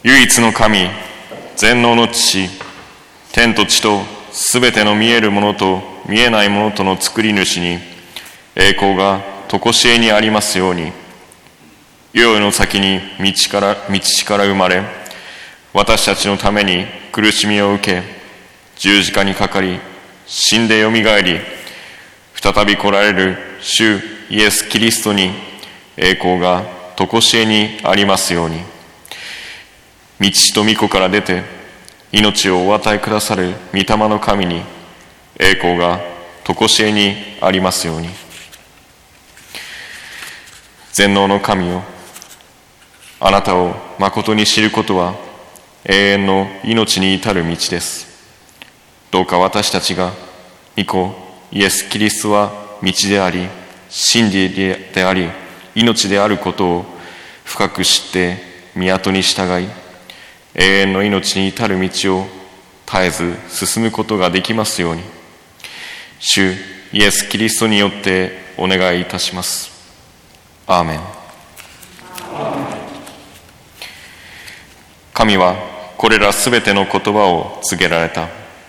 唯一の神、全能の父、天と地とすべての見えるものと見えないものとの作り主に栄光が常しえにありますように。世々の先に道地から生まれ、私たちのために苦しみを受け、十字架にかかり、死んでよみがえり、再び来られる主イエス・キリストに栄光が常しえにありますように。御父と御子から出て命をお与えくださる御霊の神に栄光が常しえにありますように。全能の神よ、あなたを誠に知ることは永遠の命に至る道です。どうか私たちが御子イエス・キリストは道であり真理であり命であることを深く知って御後に従い、永遠の命に至る道を絶えず進むことができますように。主イエス・キリストによってお願いいたします。アーメン。神はこれらすべての言葉を告げられた。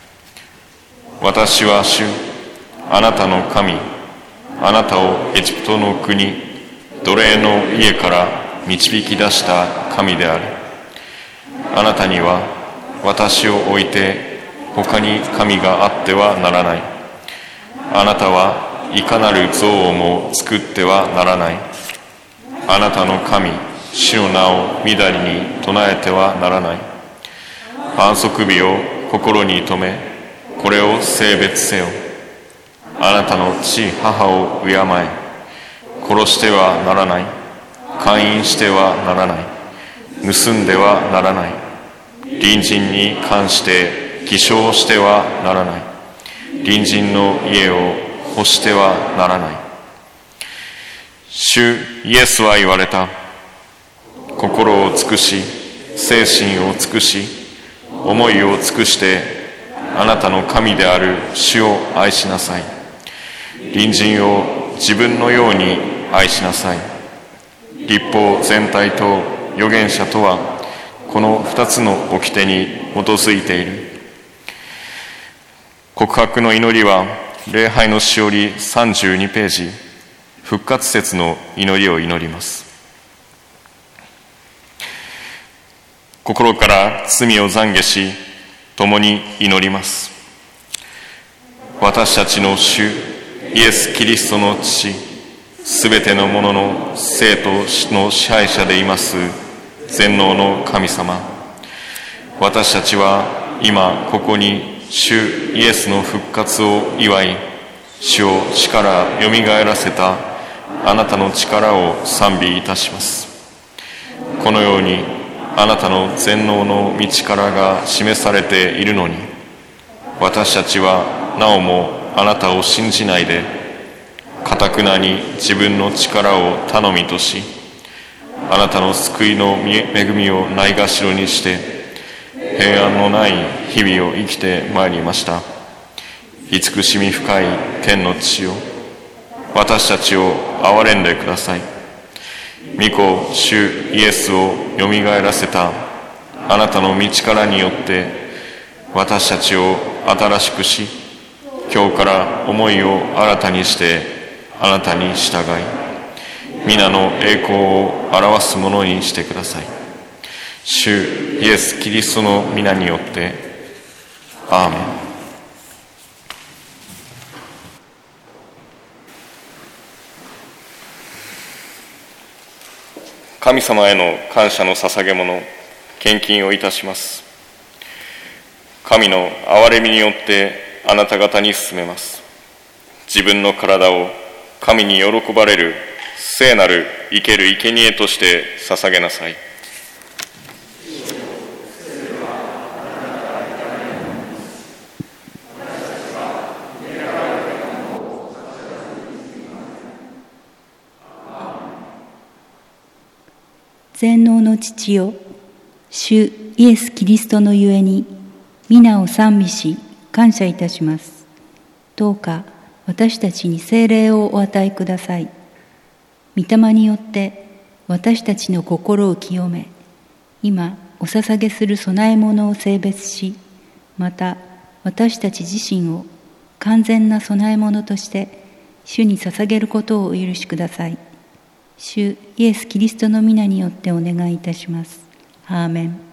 私は主、あなたの神、あなたをエジプトの国、奴隷の家から導き出した神である。あなたには私を置いて他に神があってはならない。あなたはいかなる像をも作ってはならない。あなたの神、主の名をみだりに唱えてはならない。安息日を心に留め、これを聖別せよ。あなたの父母を敬え。殺してはならない。姦淫してはならない。盗んではならない。隣人に関して偽証してはならない。隣人の家を欲してはならない。主イエスは言われた。心を尽くし、精神を尽くし、思いを尽くしてあなたの神である主を愛しなさい。隣人を自分のように愛しなさい。律法全体と預言者とはこの2つの掟に基づいている。告白の祈りは礼拝のしおり32ページ、復活節の祈りを祈ります。心から罪を懺悔し、共に祈ります。私たちの主イエス・キリストの父、すべてのものの生と死の支配者でいます全能の神様、私たちは今ここに主イエスの復活を祝い、主を死からよみがえらせたあなたの力を賛美いたします。このようにあなたの全能の御力が示されているのに、私たちはなおもあなたを信じないで、頑なに自分の力を頼みとし、あなたの救いの恵みをないがしろにして平安のない日々を生きてまいりました。慈しみ深い天の父よ、私たちを憐れんでください。御子主イエスをよみがえらせたあなたの御力によって私たちを新しくし、今日から思いを新たにしてあなたに従い、皆の栄光を表すものにしてください。主イエス・キリストの皆によってアーメン。神様への感謝の捧げ物、献金をいたします。神の憐れみによってあなた方に進めます。自分の体を神に喜ばれる聖なる生ける生贄として捧げなさい。 全能の父よ、主イエス・キリストのゆえに皆を賛美し感謝いたします。どうか私たちに聖霊をお与えください。御霊によって私たちの心を清め、今お捧げする供え物を性別し、また私たち自身を完全な供え物として主に捧げることをお許しください。主イエス・キリストの皆によってお願いいたします。アーメン。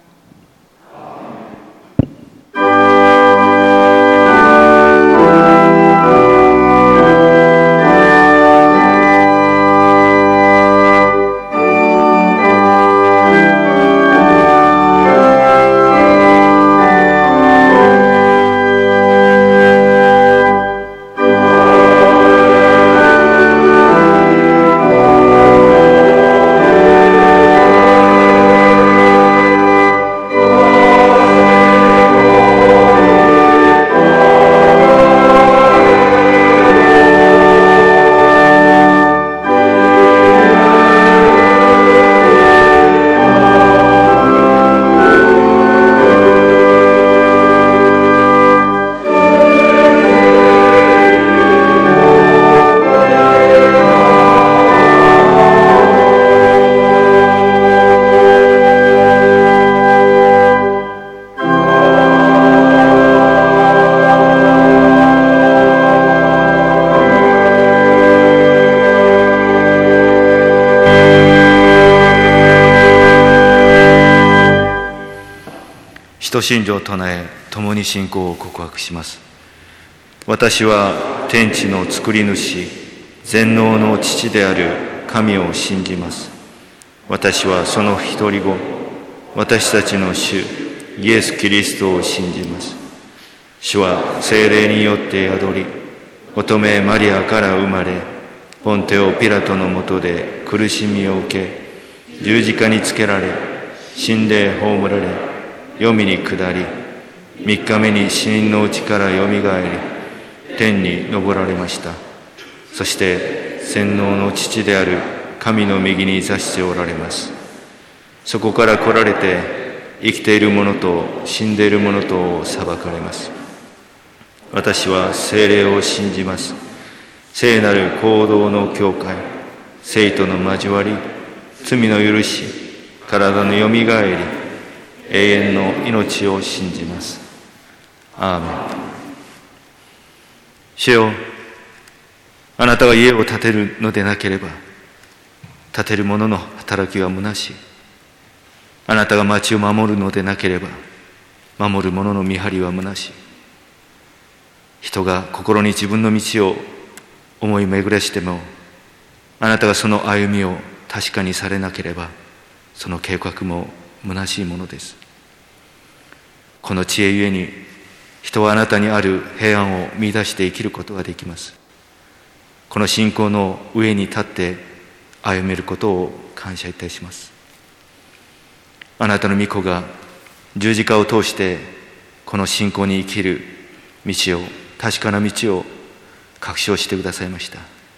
使徒信条を唱え、共に信仰を告白します。私は天地の作り主、全能の父である神を信じます。私はその一人子、私たちの主、イエス・キリストを信じます。主は聖霊によって宿り、乙女マリアから生まれ、ポンテオ・ピラトのもとで苦しみを受け、十字架につけられ、死んで葬られ、黄泉に下り、3日目に死人のうちからよみがえり、天に昇られました。そして全能の父である神の右に座しておられます。そこから来られて、生きている者と死んでいる者とを裁かれます。私は聖霊を信じます。聖なる行動の教会、聖との交わり、罪の許し、体のよみがえり、永遠の命を信じます。アーメン。主よ、あなたが家を建てるのでなければ、建てる者の働きは虚しい。あなたが町を守るのでなければ、守る者の見張りは虚しい。人が心に自分の道を思い巡らしても、あなたがその歩みを確かにされなければ、その計画も虚しいものです。この知恵ゆえに、人はあなたにある平安を見出して生きることができます。この信仰の上に立って歩めることを感謝いたします。あなたの御子が十字架を通してこの信仰に生きる道を、確かな道を確証してくださいました。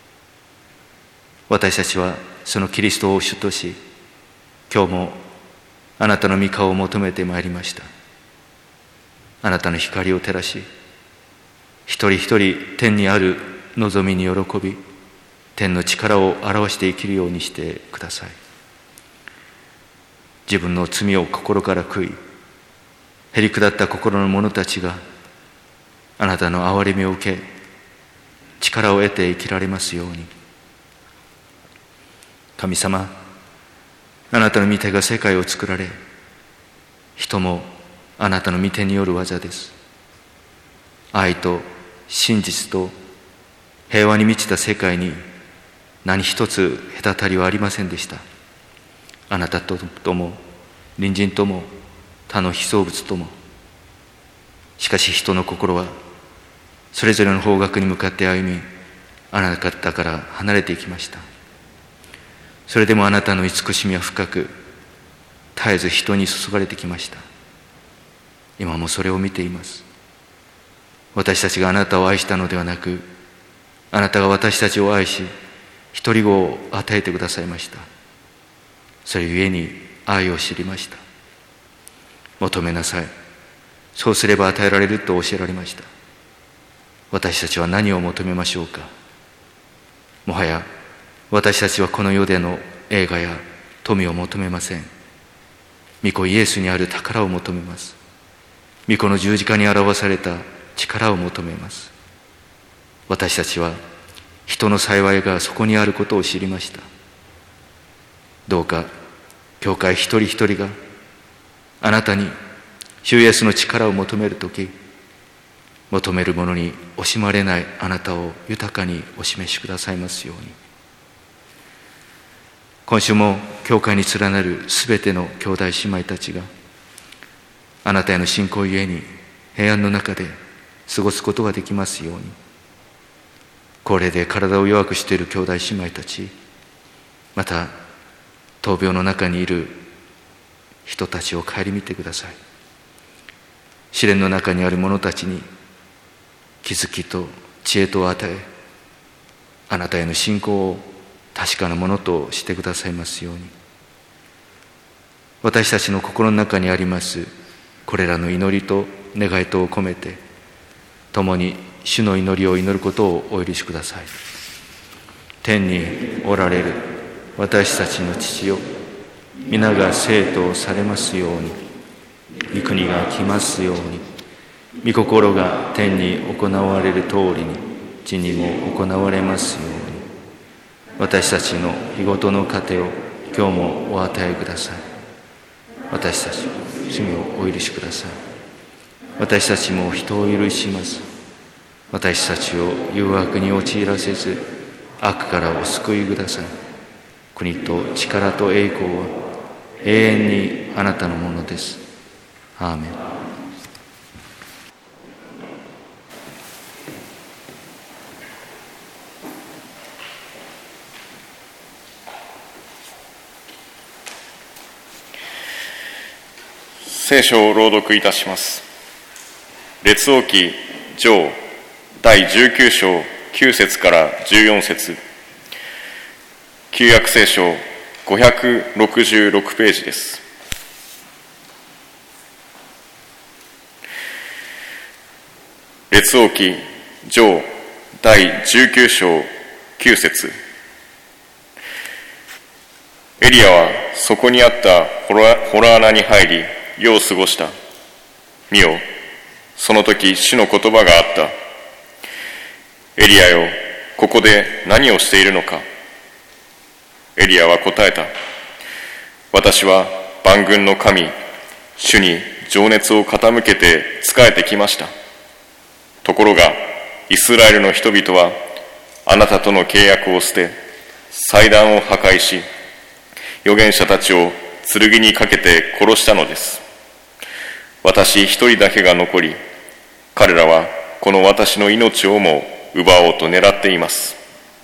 私たちはそのキリストを主とし、今日もあなたの御顔を求めてまいりました。あなたの光を照らし、一人一人天にある望みに喜び、天の力を表して生きるようにしてください。自分の罪を心から悔い、へりくだった心の者たちがあなたの憐れみを受け、力を得て生きられますように。神様、あなたの御手が世界を作られ、人もあなたの御手による技です。愛と真実と平和に満ちた世界に何一つ隔たりはありませんでした。あなたとも隣人とも他の被造物とも。しかし人の心はそれぞれの方角に向かって歩み、あなたから離れていきました。それでもあなたの慈しみは深く、絶えず人に注がれてきました。今もそれを見ています。私たちがあなたを愛したのではなく、あなたが私たちを愛し、一人子を与えてくださいました。それゆえに愛を知りました。求めなさい。そうすれば与えられると教えられました。私たちは何を求めましょうか。もはや私たちはこの世での栄華や富を求めません。 御子イエスにある宝を求めます。御子の十字架に表された力を求めます。私たちは人の幸いがそこにあることを知りました。どうか教会一人一人があなたに主イエスの力を求めるとき、求めるものに惜しまれないあなたを豊かにお示しくださいますように。今週も教会に連なるすべての兄弟姉妹たちがあなたへの信仰ゆえに平安の中で過ごすことができますように。高齢で体を弱くしている兄弟姉妹たち、また闘病の中にいる人たちを顧みてください。試練の中にある者たちに気づきと知恵とを与え、あなたへの信仰を確かなものとしてくださいますように。私たちの心の中にありますこれらの祈りと願いとを込めて、共に主の祈りを祈ることをお許しください。天におられる私たちの父よ、皆が聖とされますように。御国が来ますように。御心が天に行われる通りに地にも行われますように。私たちの日ごとの糧を今日もお与えください。私たちの罪をお許しください。私たちも人を許します。私たちを誘惑に陥らせず悪からお救いください。国と力と栄光は永遠にあなたのものです。アーメン。 聖書を朗読いたします。列王記上第19章9節から14節、旧約聖書566ページです。列王記上第19章9節、エリアはそこにあった洞穴に入り夜を過ごした。見よ、その時主の言葉があった。エリアよ、ここで何をしているのか。エリアは答えた。私は万軍の神、主に情熱を傾けて仕えてきました。ところが、イスラエルの人々はあなたとの契約を捨て、祭壇を破壊し、預言者たちを剣にかけて殺したのです。私一人だけが残り、彼らはこの私の命をも奪おうと狙っています。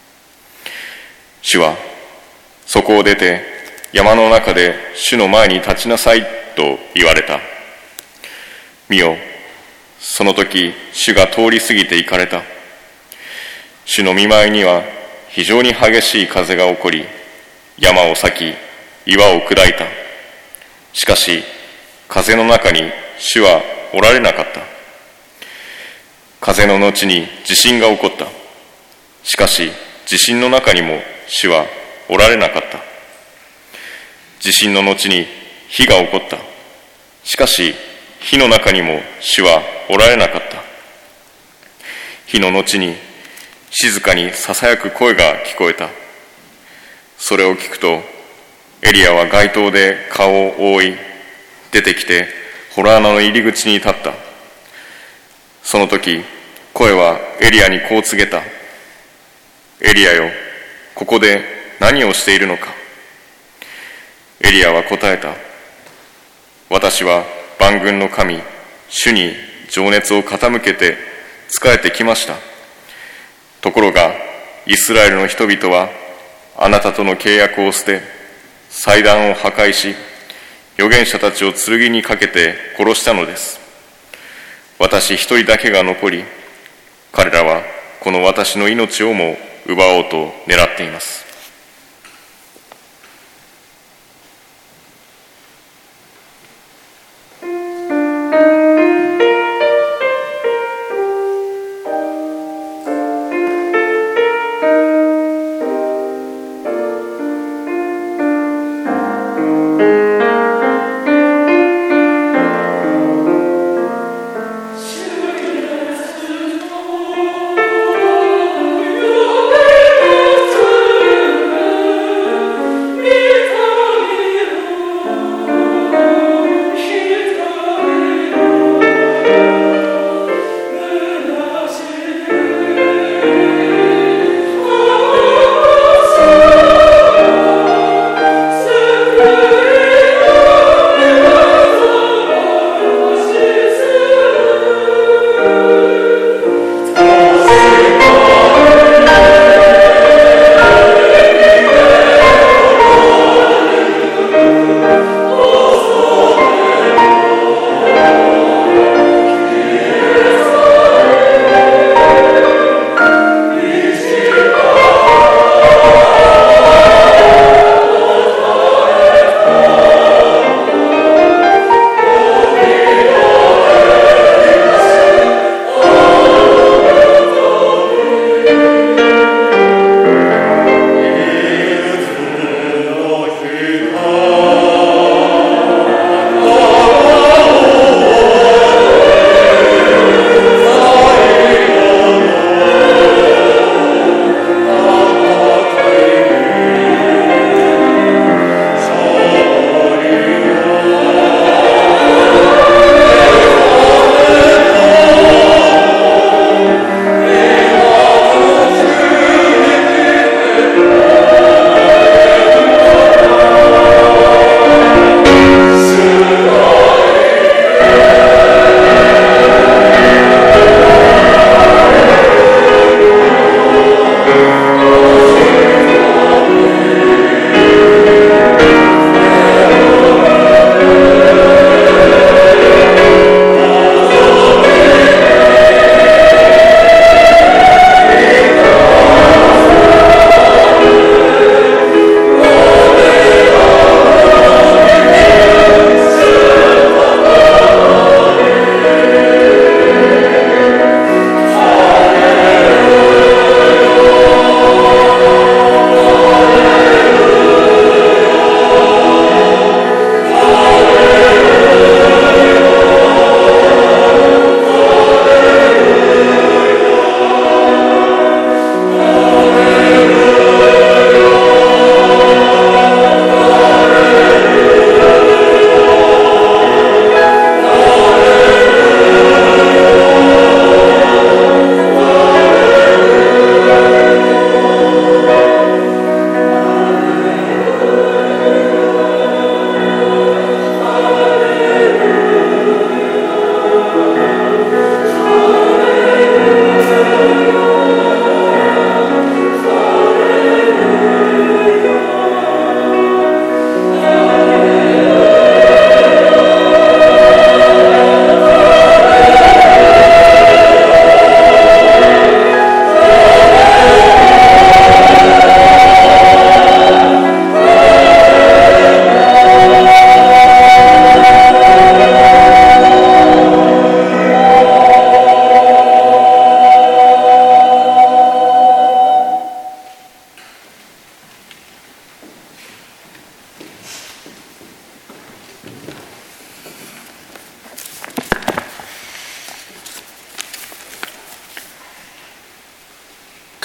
主は、そこを出て山の中で主の前に立ちなさいと言われた。見よ、その時主が通り過ぎて行かれた。主の見舞いには非常に激しい風が起こり、山を裂き岩を砕いた。しかし風の中に主はおられなかった。風の後に地震が起こった。しかし地震の中にも主はおられなかった。地震の後に火が起こった。しかし火の中にも主はおられなかった。火の後に静かにささやく声が聞こえた。それを聞くと、エリアは街灯で顔を覆い、出てきて洞穴の入り口に立った。その時、声はエリアにこう告げた。エリアよ、ここで何をしているのか。エリアは答えた。私は万軍の神、主に情熱を傾けて仕えてきました。ところが、イスラエルの人々はあなたとの契約を捨て、祭壇を破壊し、預言者たちを剣にかけて殺したのです。私一人だけが残り、彼らはこの私の命をも奪おうと狙っています。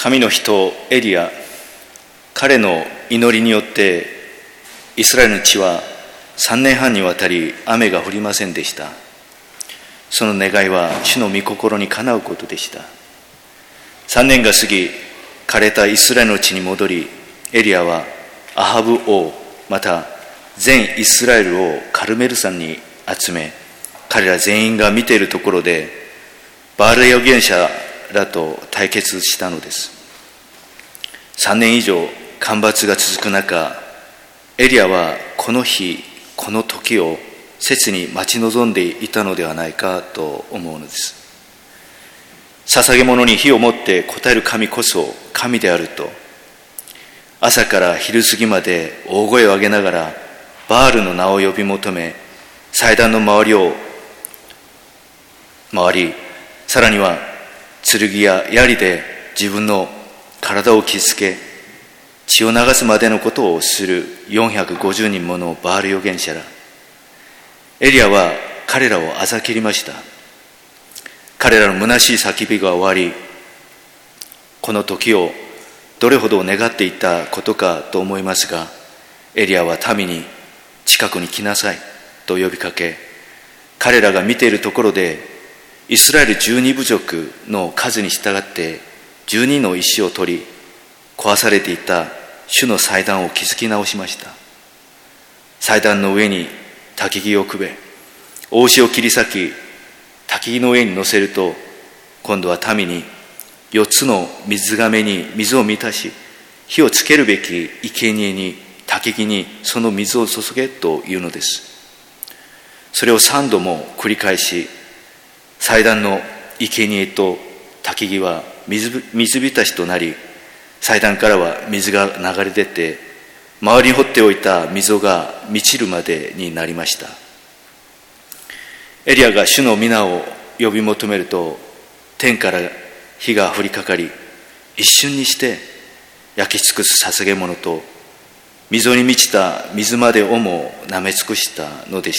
神の人エリア、彼の祈りによってイスラエルの地は3年半にわたり雨が降りませんでした。その願いは主の御心にかなうことでした。3年が過ぎ、枯れたイスラエルの地に戻り、エリアはアハブ王、また全イスラエルをカルメル山に集め、彼ら全員が見ているところでバール預言者らと対決したのです。3年以上干ばつが続く中、エリアはこの日この時を切に待ち望んでいたのではないかと思うのです。捧げ物に火を持って応える神こそ神であると、朝から昼過ぎまで大声を上げながらバールの名を呼び求め、祭壇の周りを回り、さらには剣や槍で自分の体を傷つけ、血を流すまでのことをする450人ものバール預言者ら。エリアは彼らをあざけりました。彼らの虚しい叫びが終わり、この時をどれほど願っていたことかと思いますが、エリアは民に近くに来なさいと呼びかけ、彼らが見ているところでイスラエル12部族の数に従って12の石を取り、壊されていた主の祭壇を築き直しました。祭壇の上に焚き木をくべ、大石を切り裂き、焚き木の上に乗せると、今度は民に4つの水がめに水を満たし、火をつけるべき生贄に焚き木にその水を注げというのです。それを3度も繰り返し、祭壇の生贄と焚き木は水浸しとなり、祭壇からは水が流れ出て、周りに掘っておいた溝が満ちるまでになりました。エリアが主の皆を呼び求めると、天から火が降りかかり、一瞬にして焼き尽くす捧げ物と溝に満ちた水までをも舐め尽くしたのでした。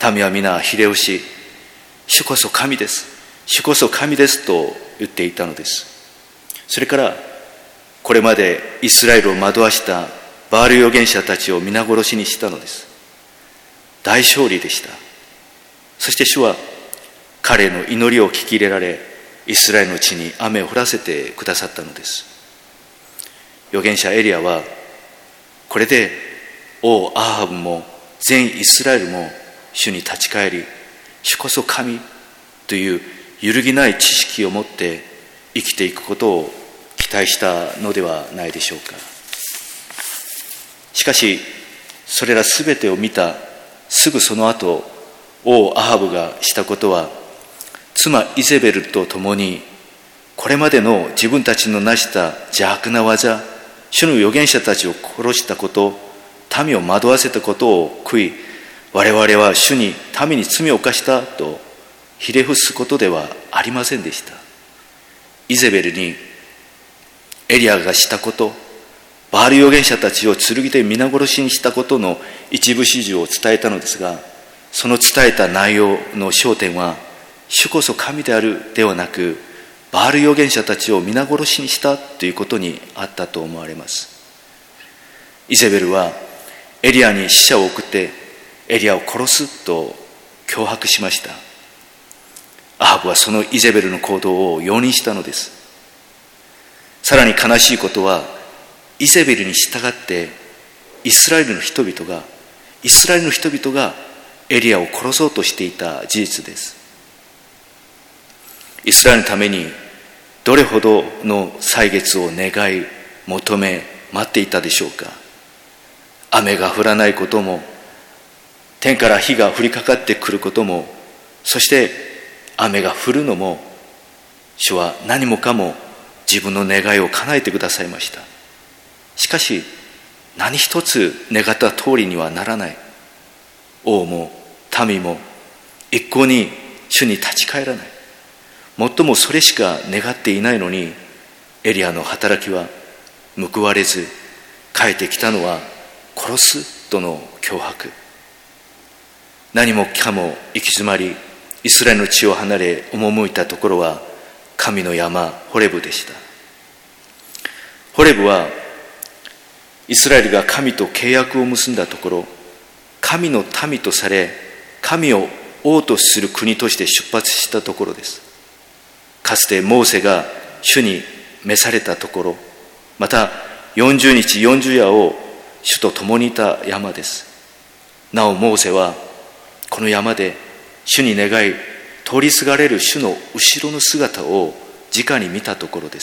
民は皆ひれ伏し、主こそ神です、主こそ神ですと言っていたのです。それからこれまでイスラエルを惑わしたバール預言者たちを皆殺しにしたのです。大勝利でした。そして主は彼の祈りを聞き入れられ、イスラエルの地に雨を降らせてくださったのです。預言者エリアはこれで王アハブも全イスラエルも主に立ち返り、主こそ神という揺るぎない知識を持って生きていくことを期待したのではないでしょうか。しかしそれらすべてを見たすぐその後、王アハブがしたことは、妻イゼベルと共にこれまでの自分たちの成した邪悪な技、主の預言者たちを殺したこと、民を惑わせたことを悔い、我々は主に民に罪を犯したとひれ伏すことではありませんでした。イゼベルにエリアがしたこと、バール預言者たちを剣で皆殺しにしたことの一部始終を伝えたのですが、その伝えた内容の焦点は、主こそ神であるではなく、バール預言者たちを皆殺しにしたということにあったと思われます。イゼベルはエリアに使者を送ってエリアを殺すと脅迫しました。アハブはそのイゼベルの行動を容認したのです。さらに悲しいことは、イゼベルに従ってイスラエルの人々がエリアを殺そうとしていた事実です。イスラエルのためにどれほどの歳月を願い求め待っていたでしょうか。雨が降らないことも、天から火が降りかかってくることも、そして雨が降るのも、主は何もかも自分の願いを叶えてくださいました。しかし何一つ願った通りにはならない。王も民も一向に主に立ち返らない。もっともそれしか願っていないのに、エリアの働きは報われず、帰ってきたのは殺すとの脅迫。何もかも行き詰まり、イスラエルの地を離れ赴いたところは、 神の山ホレブでした。ホレブはイスラエルが神と契約を結んだところ、神の民とされ、神を王とする国として出発したところです。かつてモーセが主に召されたところ、また40日40夜を主と共にいた山です。なおモーセはこの山で主に願い、通りすがれる主の後ろの姿を直に見たところです。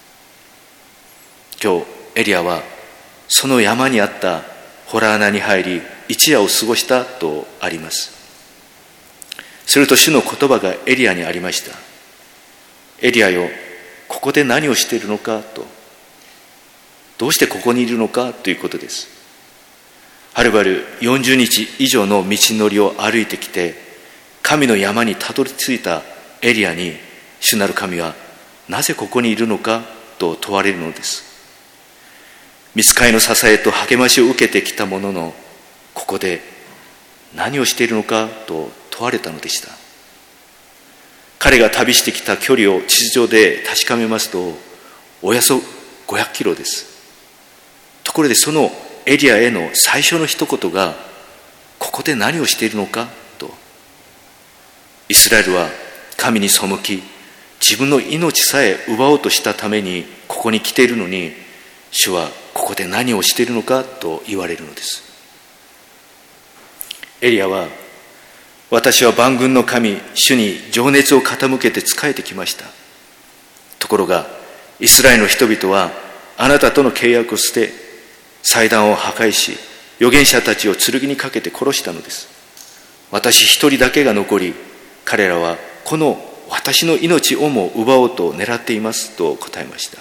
今日エリアはその山にあった洞穴に入り、一夜を過ごしたとあります。すると主の言葉がエリアにありました。エリアよ、ここで何をしているのかと。どうしてここにいるのかということです。はるばる40日以上の道のりを歩いてきて、神の山にたどり着いたエリアに、主なる神はなぜここにいるのかと問われるのです。御使いの支えと励ましを受けてきたものの、ここで何をしているのかと問われたのでした。彼が旅してきた距離を地図上で確かめますと、およそ500キロです。ところでそのエリアへの最初の一言が、ここで何をしているのかと。イスラエルは神に背き、自分の命さえ奪おうとしたためにここに来ているのに、主はここで何をしているのかと言われるのです。エリアは、私は万軍の神主に情熱を傾けて仕えてきました。ところがイスラエルの人々はあなたとの契約を捨て、祭壇を破壊し、預言者たちを剣にかけて殺したのです。私一人だけが残り、彼らはこの私の命をも奪おうと狙っていますと答えました。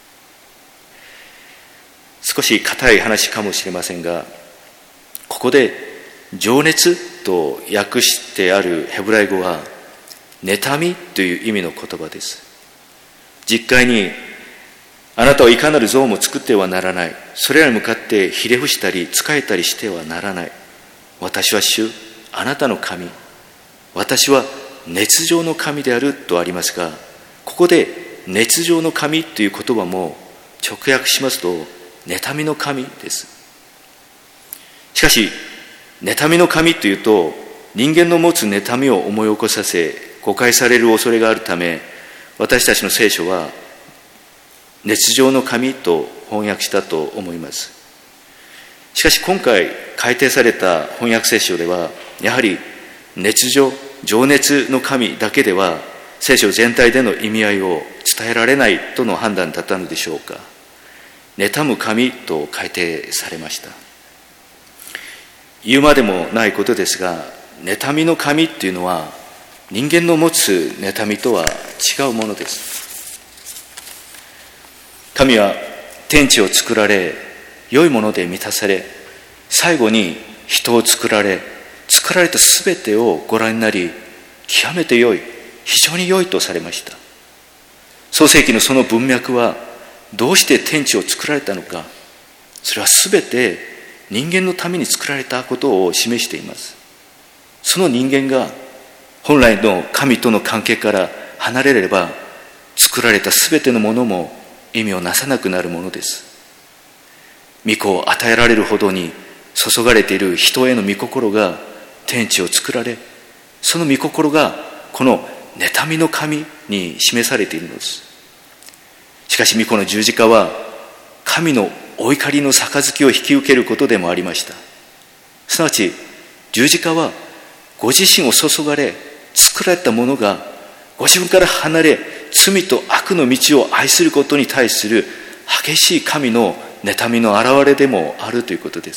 少し固い話かもしれませんが、ここで情熱と訳してあるヘブライ語は妬みという意味の言葉です。実会に、あなたはいかなる像も作ってはならない。それらに向かってひれ伏したり仕えたりしてはならない。私は主、あなたの神。私は熱情の神であるとありますが、ここで熱情の神という言葉も直訳しますと妬みの神です。しかし妬みの神というと、人間の持つ妬みを思い起こさせ誤解される恐れがあるため、私たちの聖書は熱情の神と翻訳したと思います。しかし今回改訂された翻訳聖書では、やはり熱情、情熱の神だけでは聖書全体での意味合いを伝えられないとの判断だったのでしょうか。妬む神と改訂されました。言うまでもないことですが、妬みの神っていうのは人間の持つ妬みとは違うものです。神は天地を作られ、良いもので満たされ、最後に人を作られ、作られたすべてをご覧になり、極めて良い、非常に良いとされました。創世記のその文脈は、どうして天地を作られたのか、それはすべて人間のために作られたことを示しています。その人間が本来の神との関係から離れれば、作られたすべてのものも意味をなさなくなるものです。御子を与えられるほどに注がれている人への御心が天地を作られ、その御心がこの妬みの神に示されているのです。しかし御子の十字架は神のお怒りの杯を引き受けることでもありました。すなわち十字架はご自身を注がれ、作られたものがご自分から離れ、罪と悪の道を愛することに対する激しい神の妬みの表れでもあるということです。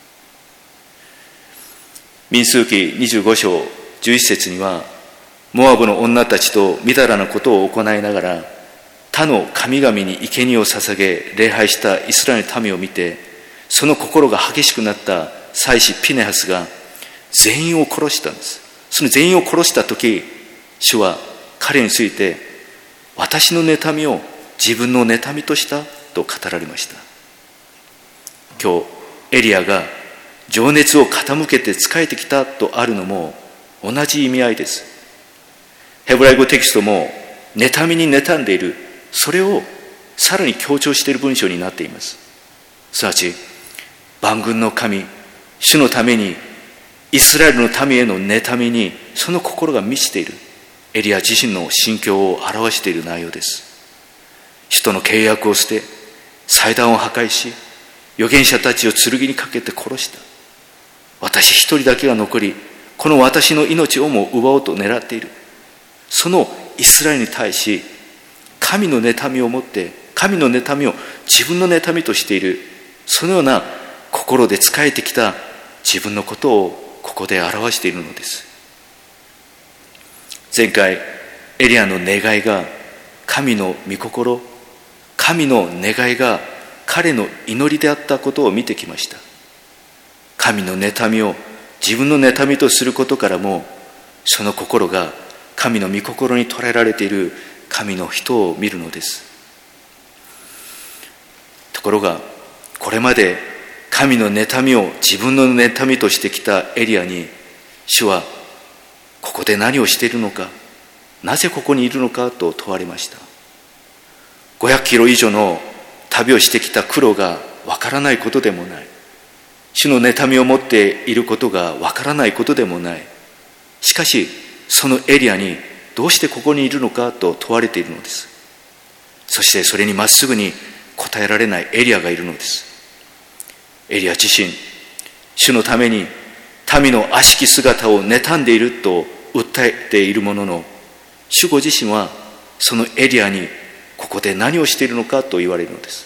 民数記25章11節には、モアブの女たちとみだらなことを行いながら他の神々に生贄を捧げ礼拝したイスラエルの民を見て、その心が激しくなった祭司ピネハスが全員を殺したんです。その全員を殺した時、主は彼について、私の妬みを自分の妬みとしたと語られました。今日エリアが情熱を傾けて仕えてきたとあるのも同じ意味合いです。ヘブライ語テキストも妬みに妬んでいる、それをさらに強調している文章になっています。すなわち万軍の神、主のためにイスラエルの民への妬みにその心が満ちているエリア自身の心境を表している内容です。主との契約を捨て、祭壇を破壊し、預言者たちを剣にかけて殺した。私一人だけが残り、この私の命をも奪おうと狙っている。そのイスラエルに対し、神の妬みを持って、神の妬みを自分の妬みとしている、そのような心で仕えてきた自分のことをここで表しているのです。前回エリアの願いが神の御心、神の願いが彼の祈りであったことを見てきました。神の妬みを自分の妬みとすることからも、その心が神の御心に捉えられている神の人を見るのです。ところがこれまで神の妬みを自分の妬みとしてきたエリアに、主はここで何をしているのか、なぜここにいるのかと問われました。500キロ以上の旅をしてきた苦労がわからないことでもない。主の妬みを持っていることがわからないことでもない。しかしそのエリアにどうしてここにいるのかと問われているのです。そしてそれにまっすぐに答えられないエリアがいるのです。エリア自身、主のために民の悪しき姿を妬んでいると訴えているものの、主ご自身はそのエリアにここで何をしているのかと言われるのです。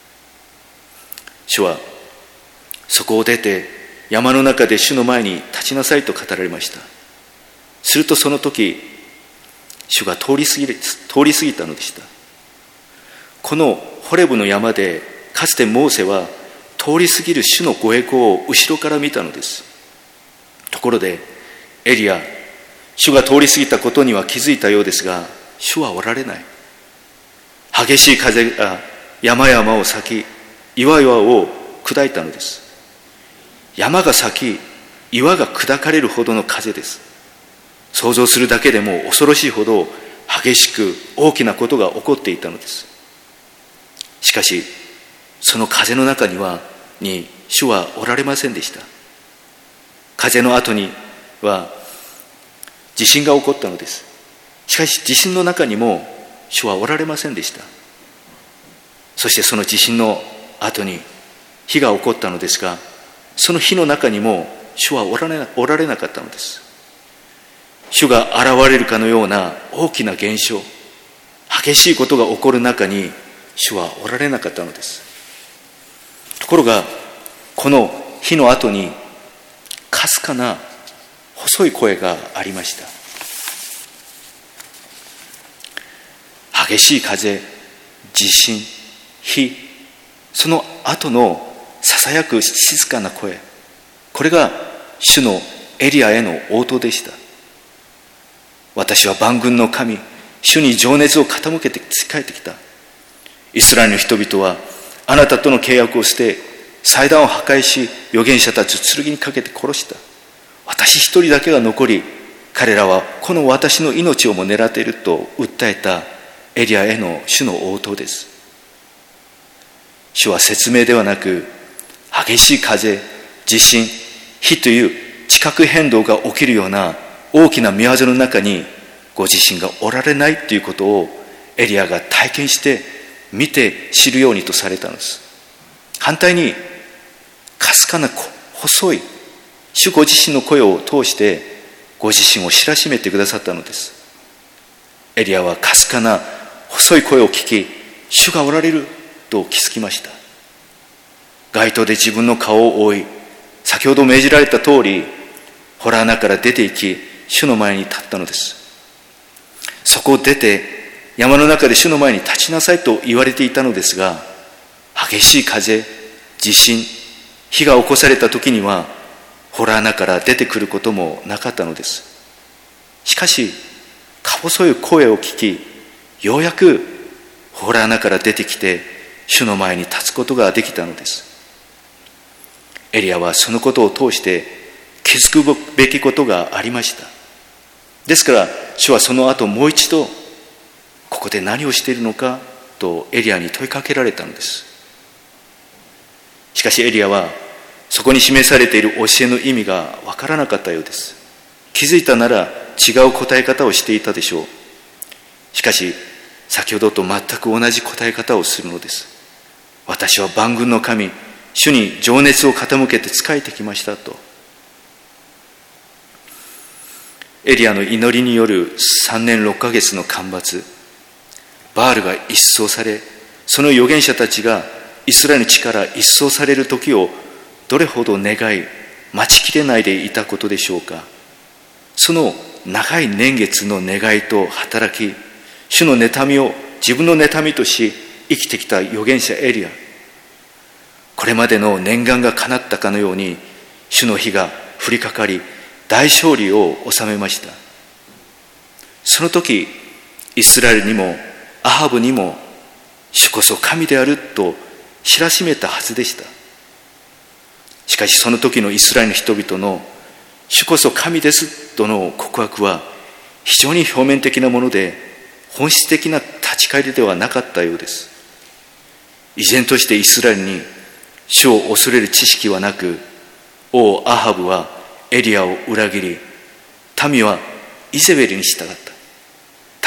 主はそこを出て山の中で主の前に立ちなさいと語られました。するとその時、主が通り過ぎたのでした。このホレブの山でかつてモーセは通り過ぎる主のご栄光を後ろから見たのです。ところでエリア、主が通り過ぎたことには気づいたようですが、主はおられない。激しい風が山々を裂き、岩々を砕いたのです。山が裂き、岩が砕かれるほどの風です。想像するだけでも恐ろしいほど激しく大きなことが起こっていたのです。しかしその風の中に主はおられませんでした。風の後には地震が起こったのです。しかし地震の中にも主はおられませんでした。そしてその地震の後に火が起こったのですが、その火の中にも主はおられなかったのです。主が現れるかのような大きな現象、激しいことが起こる中に主はおられなかったのです。ところがこの火の後にかすかな細い声がありました。激しい風、地震、火、その後のささやく静かな声、これが主のエリアへの応答でした。私は万軍の神、主に情熱を傾けて仕えてきた。イスラエルの人々はあなたとの契約を捨て、祭壇を破壊し、預言者たちを剣にかけて殺した。私一人だけが残り、彼らはこの私の命をも狙っていると訴えたエリアへの主の応答です。主は説明ではなく、激しい風、地震、火という地殻変動が起きるような大きな御業の中にご自身がおられないということをエリアが体験して見て知るようにとされたのです。反対にかすかな細い主ご自身の声を通してご自身を知らしめてくださったのです。エリアはかすかな細い声を聞き、主がおられると気づきました。街灯で自分の顔を覆い、先ほど命じられた通り洞穴から出て行き、主の前に立ったのです。そこを出て山の中で主の前に立ちなさいと言われていたのですが、激しい風、地震、火が起こされた時には洞穴から出てくることもなかったのです。しかしか細い声を聞き、ようやく洞穴から出てきて主の前に立つことができたのです。エリアはそのことを通して気づくべきことがありました。ですから主はその後もう一度こで何をしているのかとエリアに問いかけられたのです。しかしエリアはそこに示されている教えの意味がわからなかったようです。気づいたなら違う答え方をしていたでしょう。しかし先ほどと全く同じ答え方をするのです。私は万軍の神、主に情熱を傾けて仕えてきましたと。エリアの祈りによる3年6ヶ月の干ばつ、バールが一掃され、その預言者たちがイスラエルの地から一掃される時をどれほど願い、待ちきれないでいたことでしょうか。その長い年月の願いと働き、主の妬みを自分の妬みとし生きてきた預言者エリア、これまでの念願が叶ったかのように主の日が降りかかり、大勝利を収めました。その時イスラエルにもアハブにも主こそ神であると知らしめたはずでした。しかしその時のイスラエルの人々の主こそ神ですとの告白は非常に表面的なもので、本質的な立ち返りではなかったようです。依然としてイスラエルに主を恐れる知識はなく、王アハブはエリアを裏切り、民はイゼベルに従った。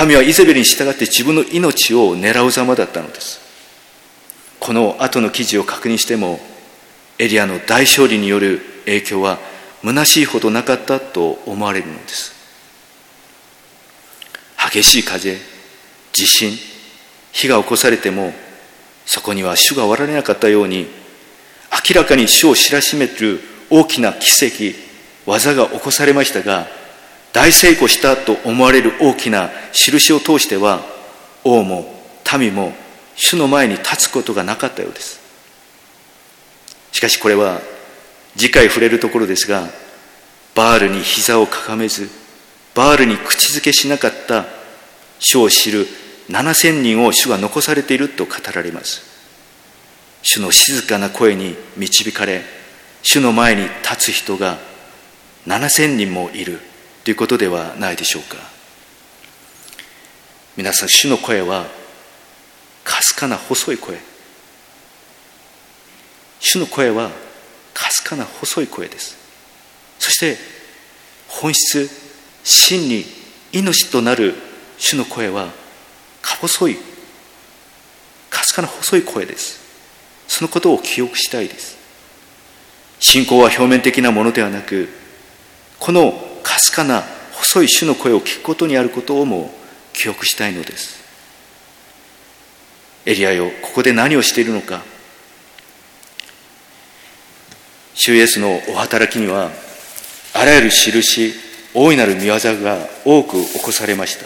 民はイゼベルに従って自分の命を狙うざまだったのです。この後の記事を確認しても、エリアの大勝利による影響は虚しいほどなかったと思われるのです。激しい風、地震、火が起こされても、そこには主がおられなかったように、明らかに主を知らしめる大きな奇跡、技が起こされましたが、大成功したと思われる大きな印を通しては、王も民も主の前に立つことがなかったようです。しかしこれは次回触れるところですが、バールに膝をかがめず、バールに口づけしなかった主を知る7000人を主が残されていると語られます。主の静かな声に導かれ、主の前に立つ人が7000人もいるということではないでしょうか。皆さん、主の声はかすかな細い声。主の声はかすかな細い声です。そして本質、真に命となる主の声はか細い、かすかな細い声です。そのことを記憶したいです。信仰は表面的なものではなく、このかすかな細い主の声を聞くことにあることをも記憶したいのです。エリアよ、ここで何をしているのか。主イエスのお働きにはあらゆる印、大いなる御業が多く起こされました。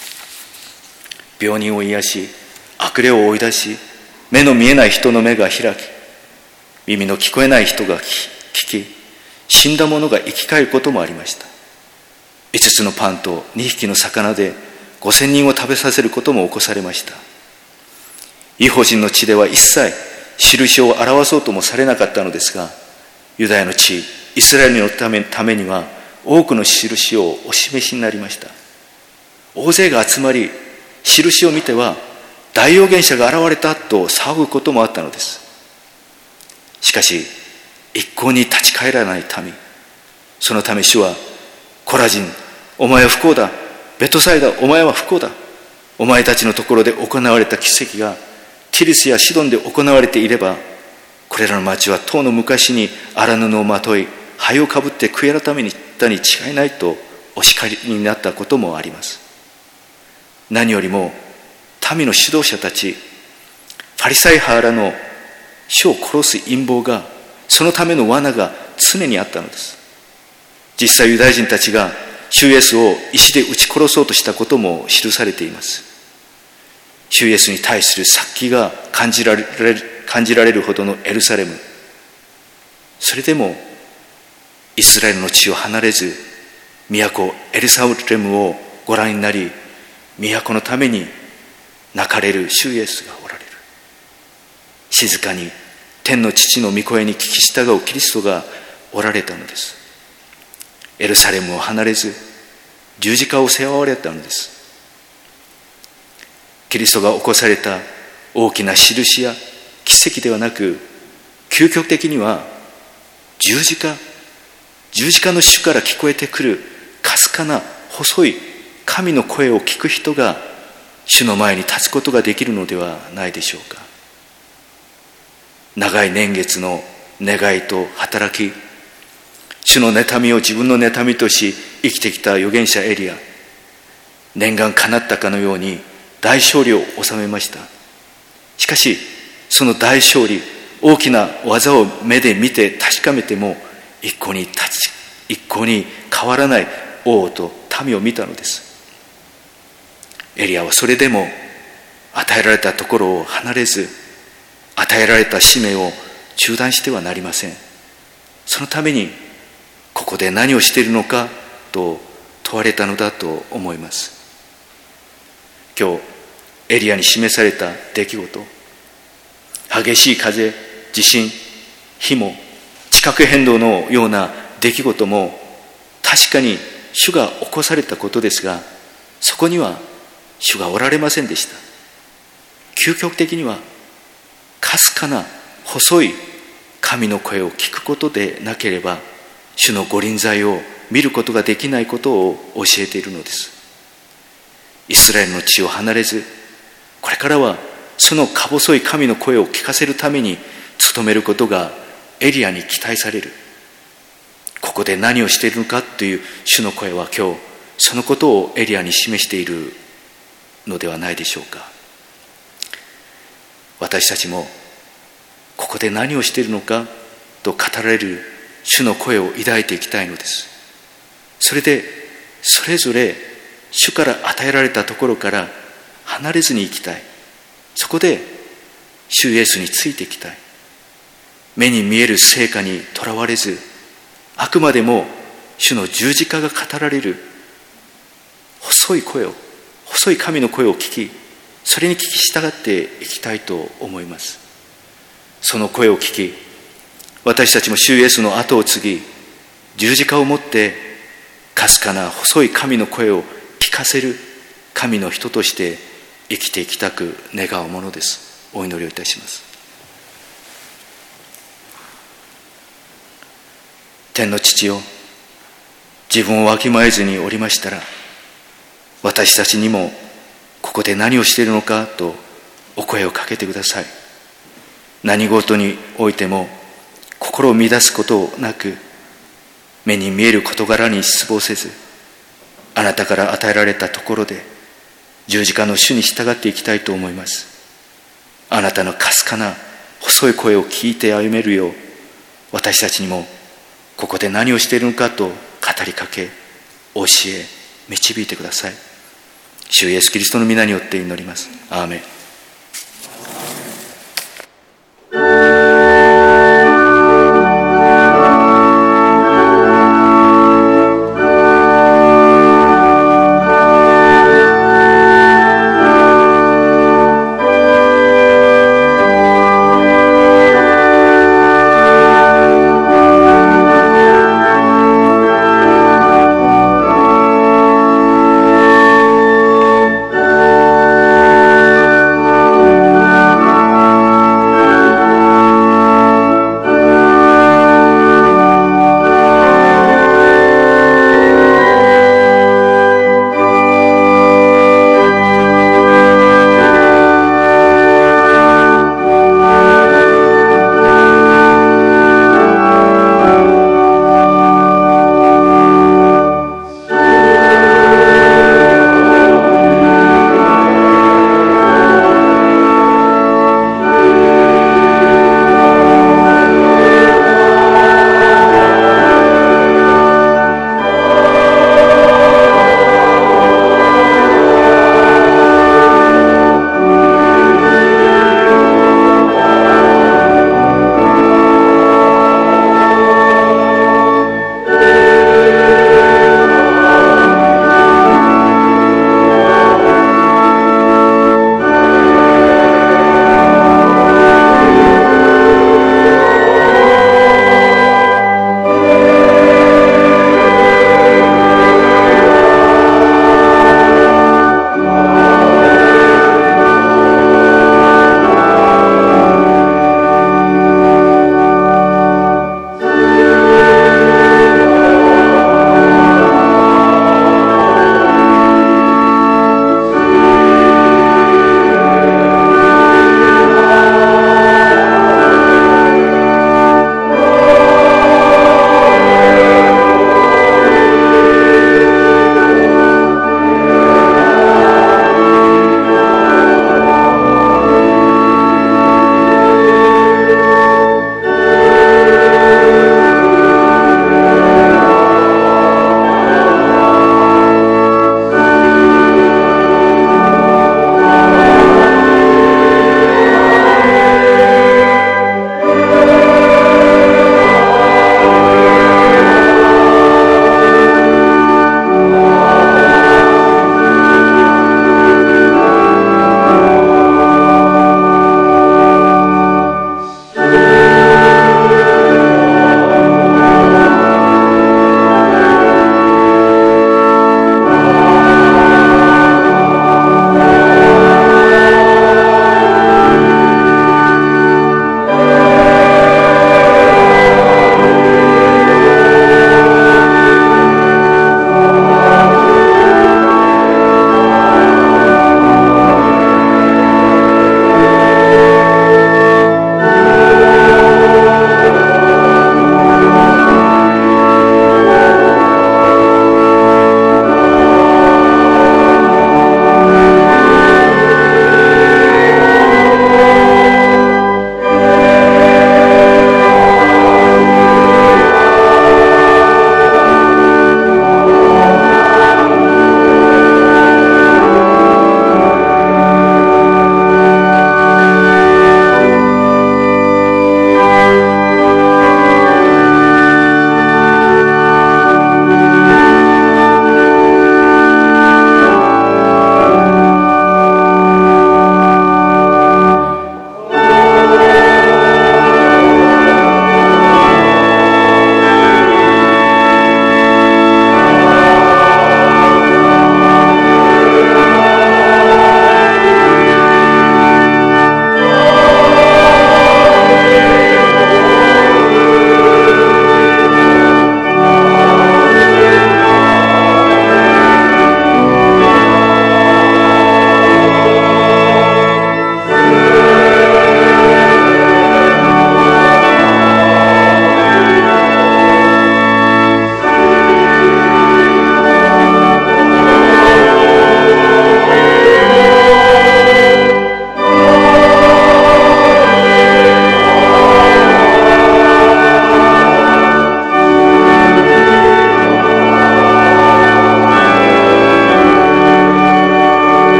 病人を癒し、悪霊を追い出し、目の見えない人の目が開き、耳の聞こえない人が聞き、死んだ者が生き返ることもありました。5つのパンと2匹の魚で5000人を食べさせることも起こされました。異邦人の地では一切印を表そうともされなかったのですが、ユダヤの地、イスラエルのためには多くの印をお示しになりました。大勢が集まり、印を見ては大預言者が現れたと騒ぐこともあったのです。しかし一向に立ち返らない民、そのため主は、コラジン、お前は不幸だ。ベトサイダ、お前は不幸だ。お前たちのところで行われた奇跡がティリスやシドンで行われていれば、これらの町はとうの昔に荒布をまとい、灰をかぶって悔い改めに行ったに違いないとお叱りになったこともあります。何よりも民の指導者たち、ファリサイ派らの主を殺す陰謀が、そのための罠が常にあったのです。実際ユダヤ人たちが主イエスを石で撃ち殺そうとしたことも記されています。主イエスに対する殺気が感じられるほどのエルサレム。それでもイスラエルの地を離れず、都エルサレムをご覧になり、都のために泣かれる主イエスがおられる。静かに天の父の御声に聞き従うキリストがおられたのです。エルサレムを離れず十字架を背負われたのです。 キリストが起こされた大きな印や奇跡ではなく、究極的には十字架の主から聞こえてくるかすかな細い神の声を聞く人が主の前に立つことができるのではないでしょうか。長い年月の願いと働き、主の妬みを自分の妬みとし生きてきた預言者エリア、念願叶ったかのように大勝利を収めました。しかしその大勝利、大きな技を目で見て確かめても一向に変わらない王と民を見たのです。エリアはそれでも与えられたところを離れず、与えられた使命を中断してはなりません。そのためにここで何をしているのかと問われたのだと思います。今日エリアに示された出来事、激しい風、地震、火も地殻変動のような出来事も確かに主が起こされたことですが、そこには主がおられませんでした。究極的にはかすかな細い神の声を聞くことでなければ主の御臨在を見ることができないことを教えているのです。イスラエルの地を離れず、これからはそのか細い神の声を聞かせるために努めることがエリアに期待される。ここで何をしているのかという主の声は今日そのことをエリアに示しているのではないでしょうか。私たちもここで何をしているのかと語られる主の声を抱いていきたいのです。それでそれぞれ主から与えられたところから離れずに生きたい。そこで主イエスについていきたい。目に見える成果にとらわれず、あくまでも主の十字架が語られる細い神の声を聞き、それに聞き従っていきたいと思います。その声を聞き、私たちも主イエスの後を継ぎ、十字架を持ってかすかな細い神の声を聞かせる神の人として生きていきたく願うものです。お祈りをいたします。天の父よ、自分をわきまえずにおりましたら、私たちにもここで何をしているのかとお声をかけてください。何事においても心を乱すことなく、目に見える事柄に失望せず、あなたから与えられたところで十字架の主に従っていきたいと思います。あなたのかすかな細い声を聞いて歩めるよう、私たちにもここで何をしているのかと語りかけ、教え、導いてください。主イエスキリストの皆によって祈ります。アーメン。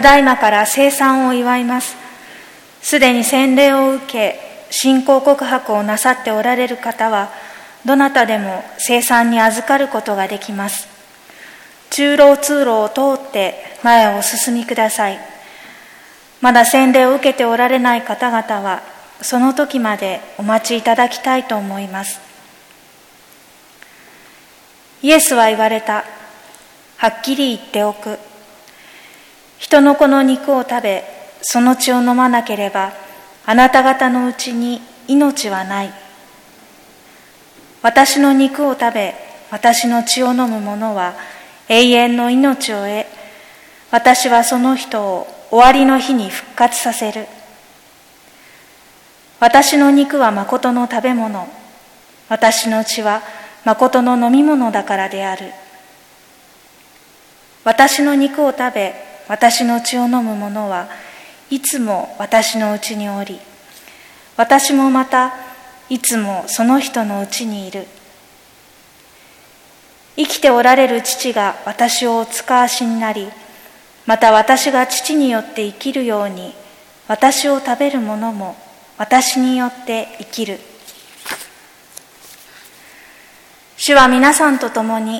だいまから聖餐を祝います。すでに洗礼を受け、信仰告白をなさっておられる方は、どなたでも聖餐に預かることができます。中廊通路を通って前をお進みください。まだ洗礼を受けておられない方々は、その時までお待ちいただきたいと思います。イエスは言われた。はっきり言っておく。人の子の肉を食べ、その血を飲まなければ、あなた方のうちに命はない。私の肉を食べ、私の血を飲む者は永遠の命を得、私はその人を終わりの日に復活させる。私の肉は誠の食べ物、私の血は誠の飲み物だからである。私の肉を食べ、私の血を飲む者はいつも私のうちにおり、私もまたいつもその人のうちにいる。生きておられる父が私をお使わしになり、また私が父によって生きるように、私を食べる者も私によって生きる。主は皆さんと共に、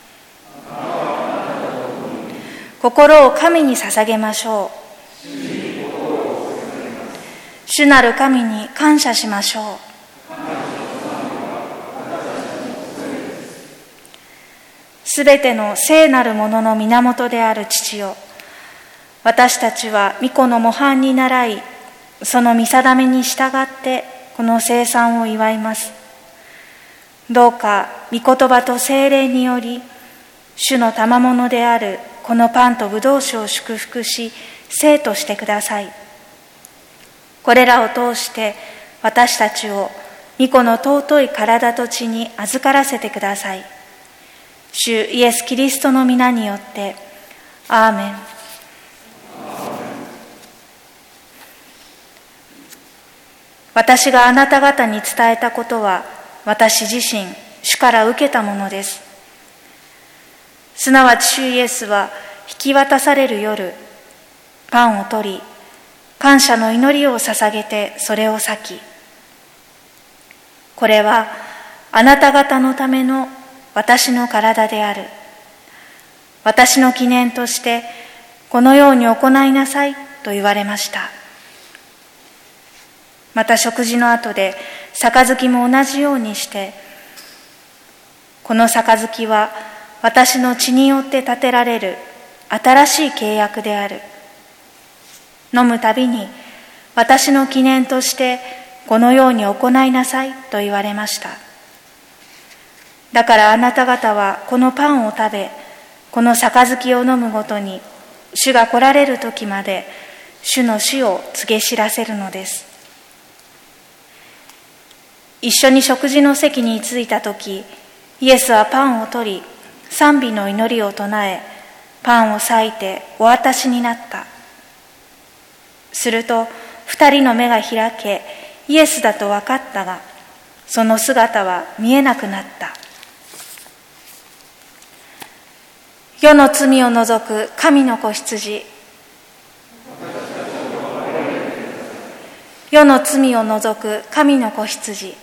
心を神に捧げましょう。主なる神に感謝しましょう。すべての聖なるものの源である父よ、私たちは御子の模範に倣い、その御定めに従ってこの聖餐を祝います。どうか御言葉と聖霊により、主の賜物であるこのパンと葡萄酒を祝福し、聖としてください。これらを通して私たちを御子の尊い体と血に預からせてください。主イエス・キリストの皆によって、アーメン。私があなた方に伝えたことは、私自身、主から受けたものです。すなわち主イエスは引き渡される夜、パンを取り、感謝の祈りを捧げてそれを裂き、これはあなた方のための私の体である。私の記念としてこのように行いなさいと言われました。また食事の後で杯も同じようにして、この杯は私の血によって立てられる新しい契約である。飲むたびに私の記念としてこのように行いなさいと言われました。だからあなた方はこのパンを食べ、この杯を飲むごとに、主が来られる時まで主の死を告げ知らせるのです。一緒に食事の席に着いた時、イエスはパンを取り、賛美の祈りを唱え、パンを裂いてお渡しになった。すると二人の目が開け、イエスだと分かったが、その姿は見えなくなった。世の罪を除く神の子羊。世の罪を除く神の子羊。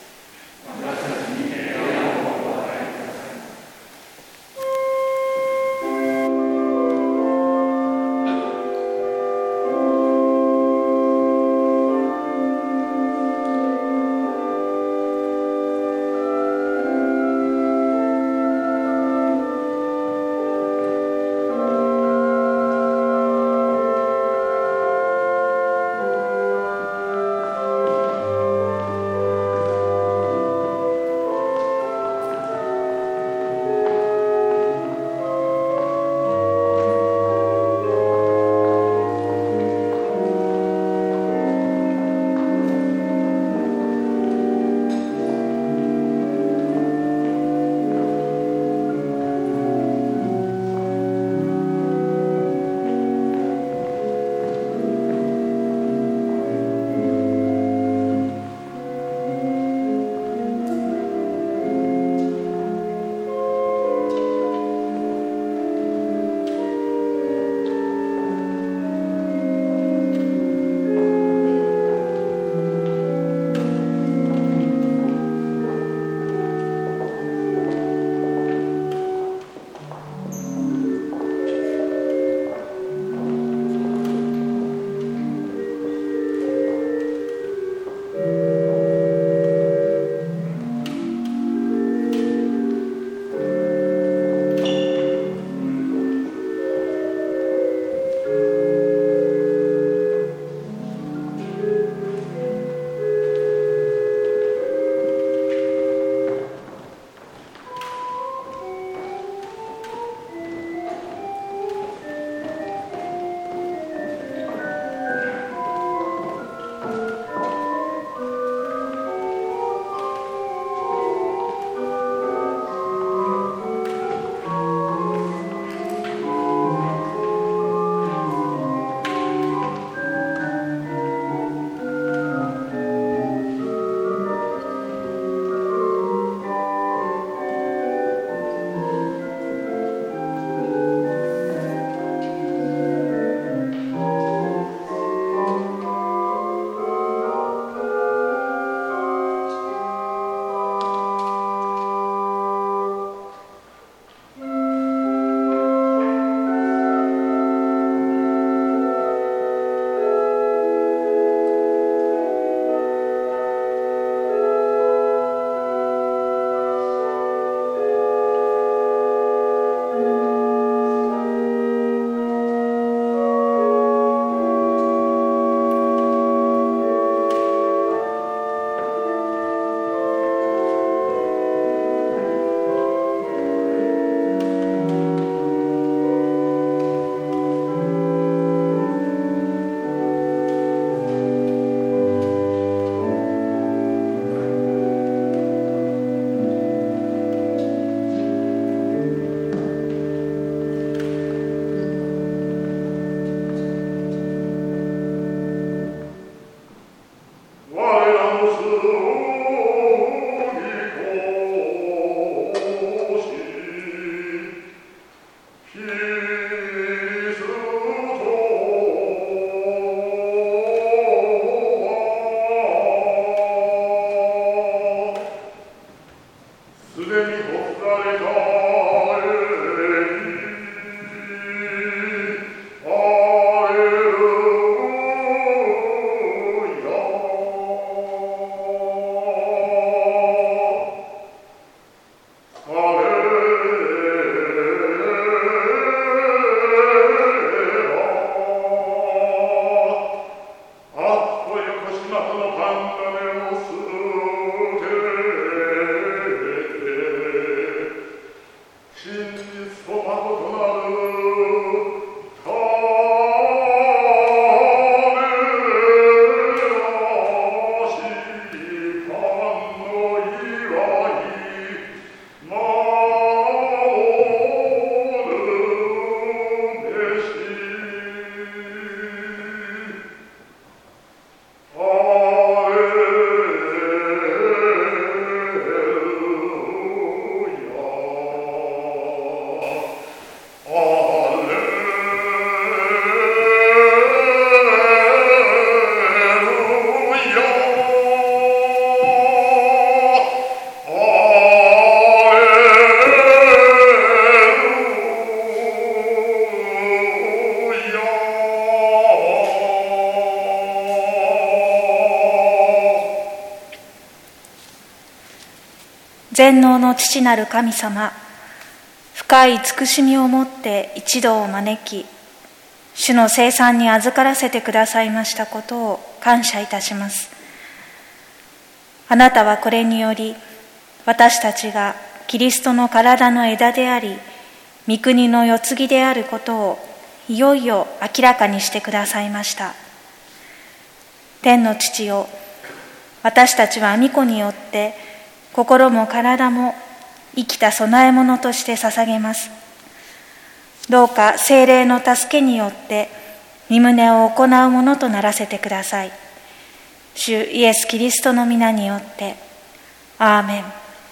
全能の父なる神様、深い慈しみをもって一同を招き、主の聖餐に預からせてくださいましたことを感謝いたします。あなたはこれにより、私たちがキリストの体の枝であり、御国の世継ぎであることをいよいよ明らかにしてくださいました。天の父よ、私たちは御子によって心も体も生きた供え物として捧げます。どうか聖霊の助けによって御胸を行うものとならせてください。主イエス・キリストの皆によって。アーメン。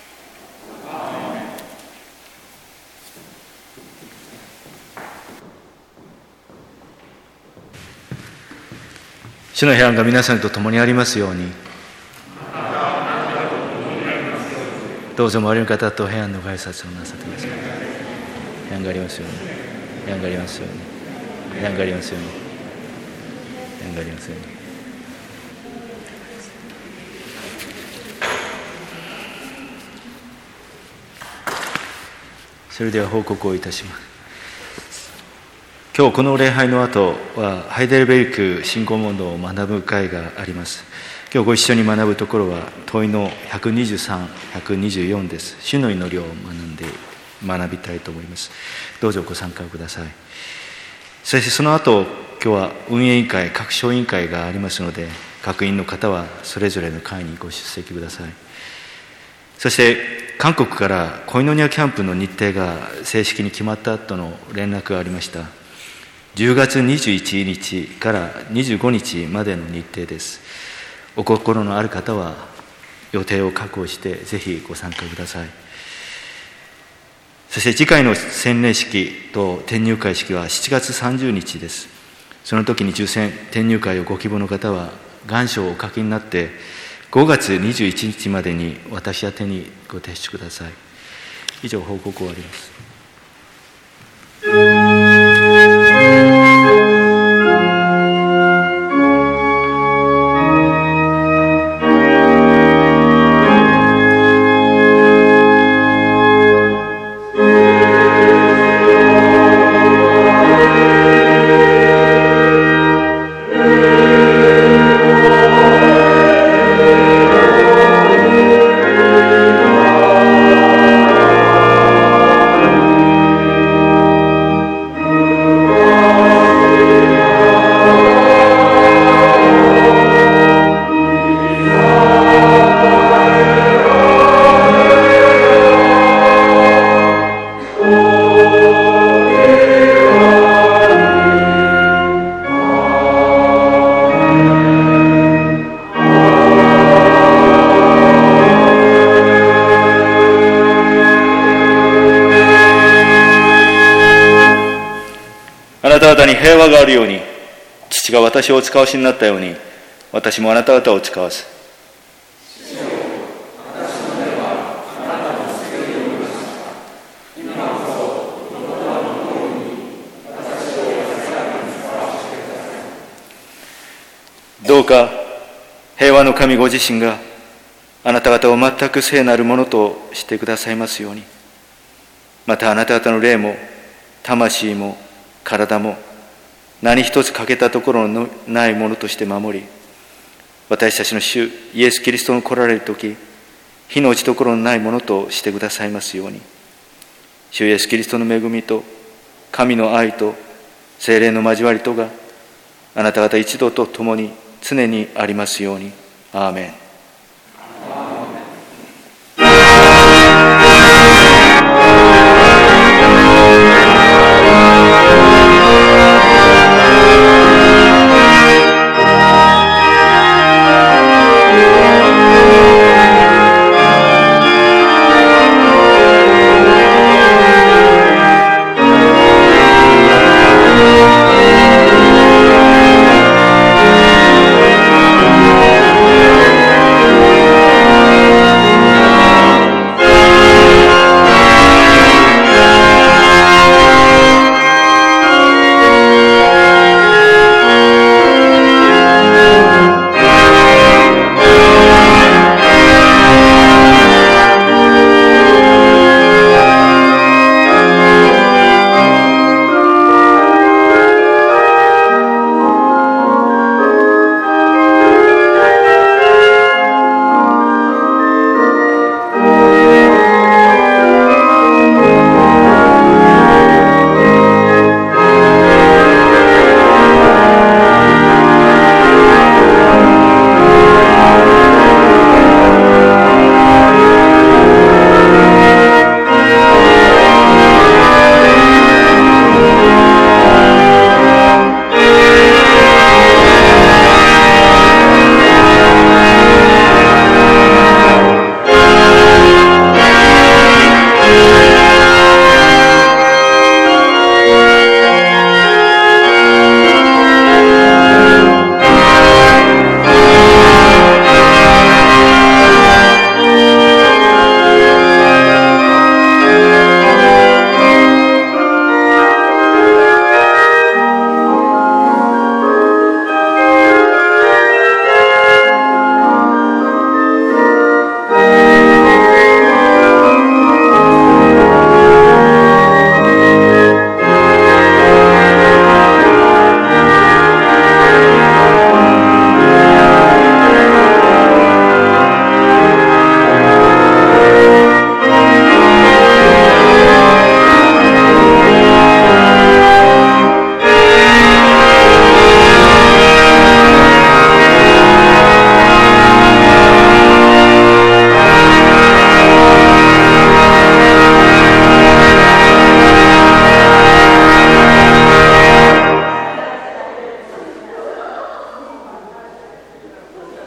主の平安が皆さんと共にありますように。どうぞ周りの方と平安のご挨拶をなさってください。平安がありますように。平安がありますように。平安がありますように。平安がありますように。それでは報告をいたします。今日この礼拝の後はハイデルベルク信仰問答を学ぶ会があります。今日ご一緒に学ぶところは問いの123、124です。主の祈りを学びたいと思います。どうぞご参加ください。そしてその後、今日は運営委員会、各小委員会がありますので、各委員の方はそれぞれの会にご出席ください。そして韓国からコイノニアキャンプの日程が正式に決まったとの連絡がありました。10月21日から25日までの日程です。お心のある方は予定を確保してぜひご参加ください。そして次回の洗礼式と転入会式は7月30日です。その時に抽選転入会をご希望の方は願書をお書きになって5月21日までに私宛てにご提出ください。以上報告終わります。 に平和があるように、父が私をお使わしになったように、私もあなた方を使わす。どうか平和の神ご自身があなた方を全く聖なるものとしてくださいますように。またあなた方の霊も魂も体も何一つ欠けたところのないものとして守り、私たちの主イエス・キリストの来られる時、火の打ちどころのないものとしてくださいますように。主イエス・キリストの恵みと神の愛と聖霊の交わりとがあなた方一同と共に常にありますように。アーメン。